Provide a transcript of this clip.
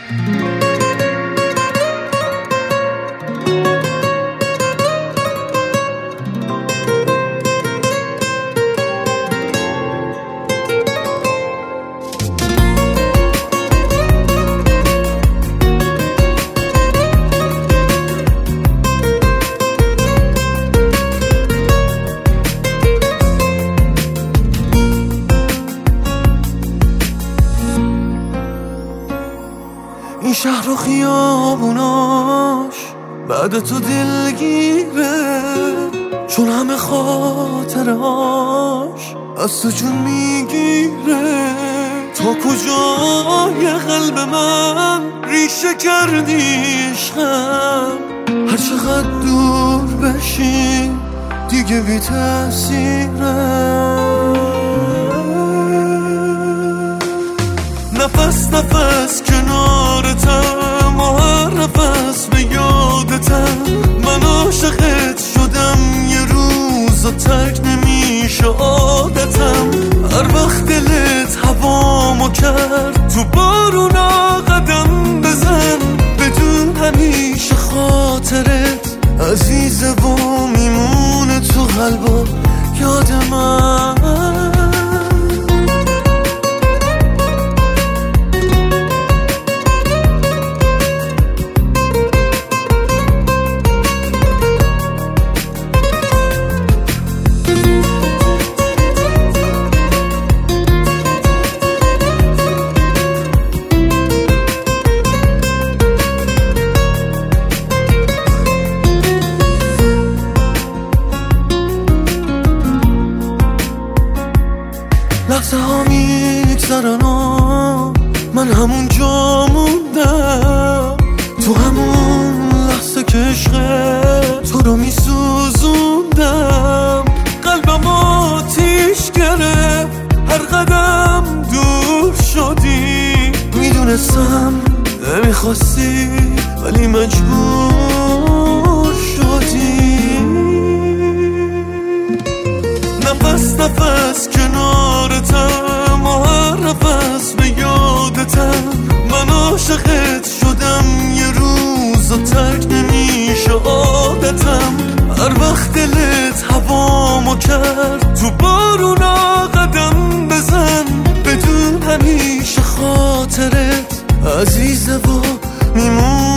این شهر و خیابوناش بعد تو دلگیره، چون همه خاطرهاش از تو جون میگیره. تا کجای قلب من ریشه کردی عشقم، هر چقدر دور بشی دیگه بی تأثیره. نفس نفس کنارتم و هر نفس به یادتم. من عاشقت شدم یه روز و ترک نمیشه عادتم. هر وقت دلت هوامو کرد تو بارونا قدم بزن، بدون همیشه خاطرت عزیزه و میمونه تو قلب و یاد من. لحظه ها میگذرن و من همون جا موندم، تو همون لحظه که عشق تو رو میسوزوندم. قلبم آتیش گرفت هر قدم دور شدی، میدونستم نمیخواستی ولی مجبور شدی. نفس نفس کنارتم و هر نفس به یادتم. من عاشقت شدم یه روز و ترک نمیشه عادتم. هر وقت دلت هوامو کرد تو بارونا قدم بزن، بدون همیشه خاطرت عزیزه و میمون